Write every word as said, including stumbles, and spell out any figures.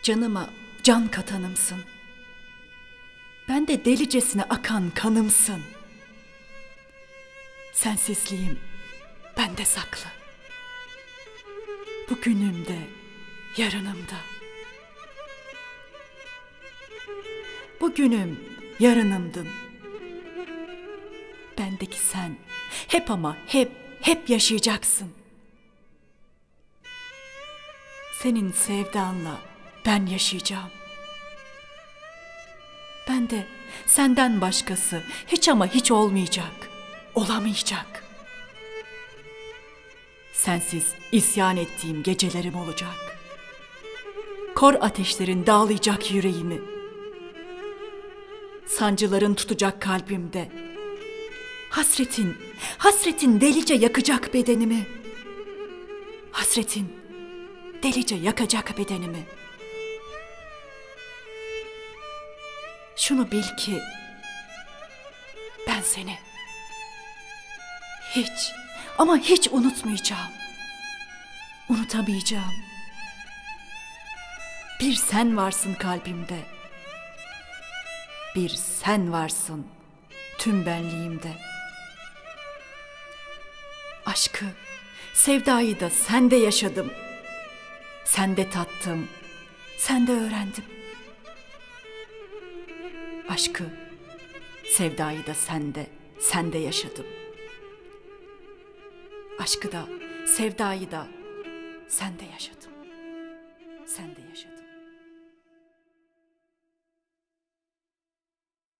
Canıma can katanımsın. Ben de delicesine akan kanımsın. Sensizliğim bende saklı. Bugünümde, yarınımda. Bugünüm, yarınımdın. Bendeki sen hep ama hep, hep yaşayacaksın. Senin sevdanla ben yaşayacağım. Ben de senden başkası hiç ama hiç olmayacak, olamayacak. Sensiz isyan ettiğim gecelerim olacak. Kor ateşlerin dağlayacak yüreğimi. Sancıların tutacak kalbimde. Hasretin, hasretin delice yakacak bedenimi. Hasretin delice yakacak bedenimi. Şunu bil ki ben seni hiç ama hiç unutmayacağım. Unutamayacağım. Bir sen varsın kalbimde. Bir sen varsın tüm benliğimde. Aşkı, sevdayı da sende yaşadım. Sende tattım, sende öğrendim. Aşkı, sevdayı da sende, sende yaşadım. Aşkı da, sevdayı da sende yaşadım. Sende yaşadım.